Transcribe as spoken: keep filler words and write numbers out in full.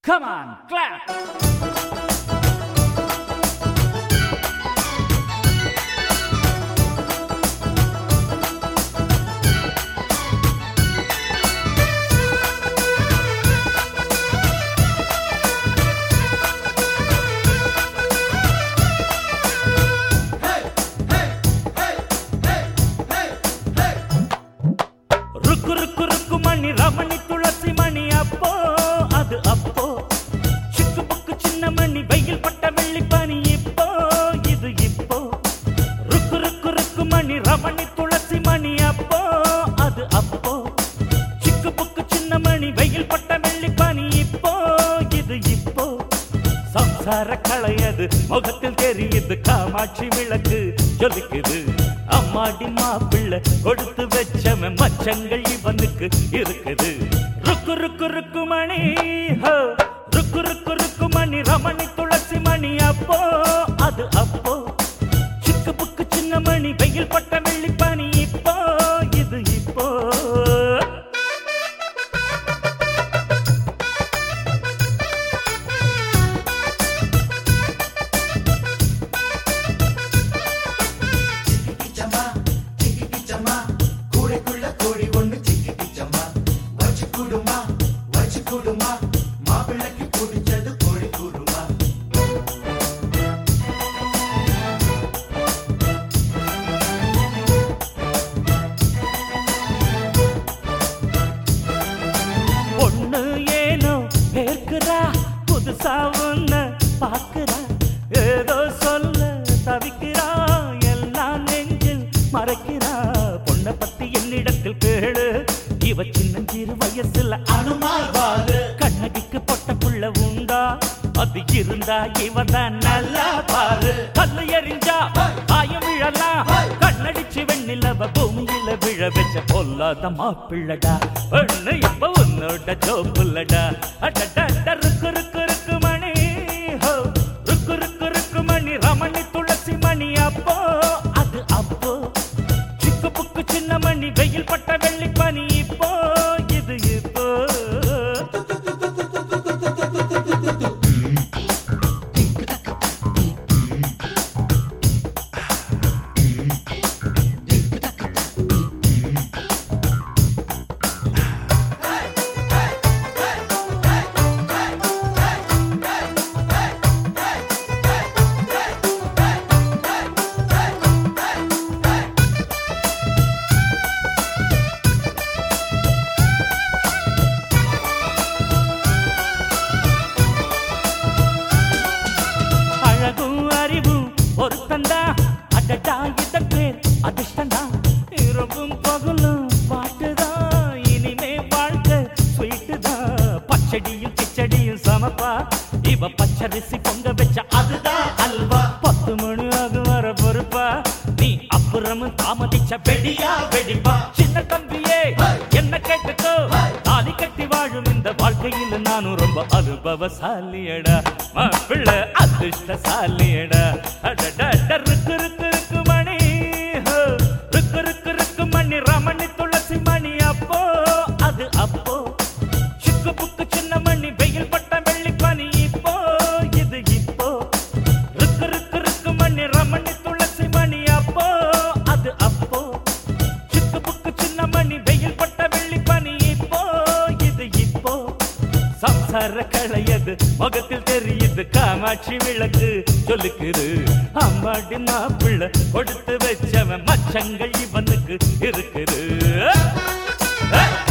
Come on, clap! ருக்கு ருக்கு ருக்கு மணி ரமணி துளசி மணி அப்போ அது அப்போ சிக்கு புக்கு சின்ன மணி வெயில் பட்ட வெள்ளி பனி இப்போ இது இப்போ ருக்கு ருக்கு ருக்கு மணி ரமணி துளசி மணி அப்போ அது அப்போ சிக்கு புக்கு சின்ன மணி வெயில் பட்ட வெள்ளி பனி இப்போ இது இப்போ சம்சார களையது முகத்தில் தெரியுது காமாட்சி விளக்கு ஜொலிக்குது அம்மாடி மாப்பிள்ளை கொடுத்து வச்சவன் மச்சங்கள் இவனுக்கு இருக்குது ருக்கு ருக்கு ருக்கு மணி ஹோ ருக்கு ருக்கு ருக்கு மணி ரமணி துளசி மணி அப்போ அது அப்போ சிக்கு புக்கு சின்ன மணி வெயில் பட்ட வெள்ளி பனி இப்போ இது இப்போ மாப்பிள்ளைக்கு பிடிச்சது கோழி கூடுமா பொண்ணு ஏனோ பேர்க்குறா புதுசா ஒண்ணு பாக்குறா ஏதோ சொல்ல தவிக்கிறா எல்லாம் நெஞ்சில் மறைக்கிறா பொண்ணை பத்தி என்னிடத்தில் கேளு இவ சின்னஞ்சிறு வயசுல அனுமார் பாரு கண்ணகிக்கு பொட்ட புள்ள உண்டா அது இருந்தா இவதான் நல்லா பாரு கல்லு எறிஞ்சா ஆயம் விழலாம் கண்ணடிச்சு வெண்ணிலவ பூமியில விழ வச்ச பொல்லாத மாப்பிள்ளடா ஒண்ணு இப்ப உன்னோட ஜோப்புள்ளடா அடடா ருக்கு ருக்கு ருக்கு மணி ஹோ ருக்கு ருக்கு ருக்கு மணி ரமணி துளசி மணி அப்போ அது அப்போ சிக்கு புக்கு சின்ன மணி வெயில் பட்ட வெள்ளி பனி இப்போ இது இப்போ அழகும் அறிவும் ஒருத்தந்தா அடடா இதன் பேர் அதிர்ஷ்டந்தா இரவும் பகலும் பாட்டுதான் இனிமே வாழ்க்கை ஸ்வீட்டுதான் பச்சடியும் கிச்சடியும் சமப்பா இவ பச்சரிசி பொங்க வச்ச அதுதான் அல்வா பத்து மணி ஆகும் வர பொறுப்பா நீ அப்புறமும் தாமதிச்ச வெடியா வெடிப்பா சின்ன தம்பியே என்ன கேட்டுக்கோ தாலி கட்டி வாழும் இந்த வாழ்க்கையில் நானும் ரொம்ப அனுபவசாலியடா மாப்பிள்ளை அதிர்ஷ்டசாலியடா அடடா ருக்கு ருக்கு ருக்கு மணி ஹோ ருக்கு ருக்கு ருக்கு மணி ரமணி துளசி மணி அப்போ அது அப்போ சிக்கு புக்கு சின்ன மணி வெயில் பட்ட வெள்ளி பனி இப்போ இது இப்போ ருக்கு ருக்கு ருக்கு மணி ரமணி துளசி மணி அப்போ அது அப்போ சிக்கு புக்கு சின்ன மணி வெயில் பட்ட வெள்ளி பனி இப்போ இது இப்போ சம்சார களையது முகத்தில் தெரியுது காமாட்சி விளக்கு சொல்லுக்குது அம்மாடி மாப்பிள்ளை கொடுத்து வச்சவன் மச்சங்கள் இவனுக்கு இருக்குது